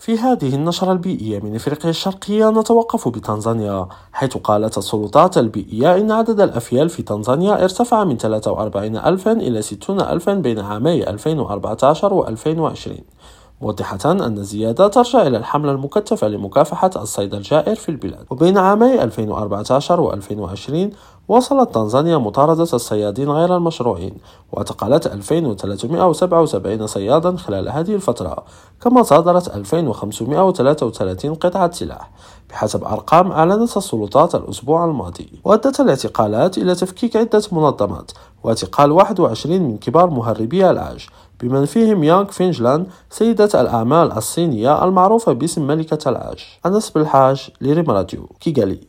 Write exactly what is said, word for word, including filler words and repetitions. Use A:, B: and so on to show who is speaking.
A: في هذه النشرة البيئية من إفريقيا الشرقية نتوقف بتنزانيا، حيث قالت السلطات البيئية إن عدد الأفيال في تنزانيا ارتفع من ثلاثة وأربعين ألفا إلى ستين ألفا بين عامي ألفين وأربعة عشر و ألفين وعشرين، موضحة أن الزيادة ترجع إلى الحملة المكثفة لمكافحة الصيد الجائر في البلاد. وبين عامي ألفين وأربعة عشر و ألفين وعشرين واصلت تنزانيا مطاردة الصيادين غير المشروعين، واعتقلت ألفين وثلاثمائة وسبعة وسبعين صيادا خلال هذه الفترة، كما صادرت ألفين وخمسمائة وثلاثة وثلاثين قطعة سلاح بحسب أرقام أعلنت السلطات الأسبوع الماضي. وأدت الاعتقالات إلى تفكيك عدة منظمات واعتقال واحد وعشرين من كبار مهربي العاج، بمن فيهم يانغ فينجلان سيدة الأعمال الصينية المعروفة باسم ملكة العاج. أنس بالحاج لريم راديو كيغالي.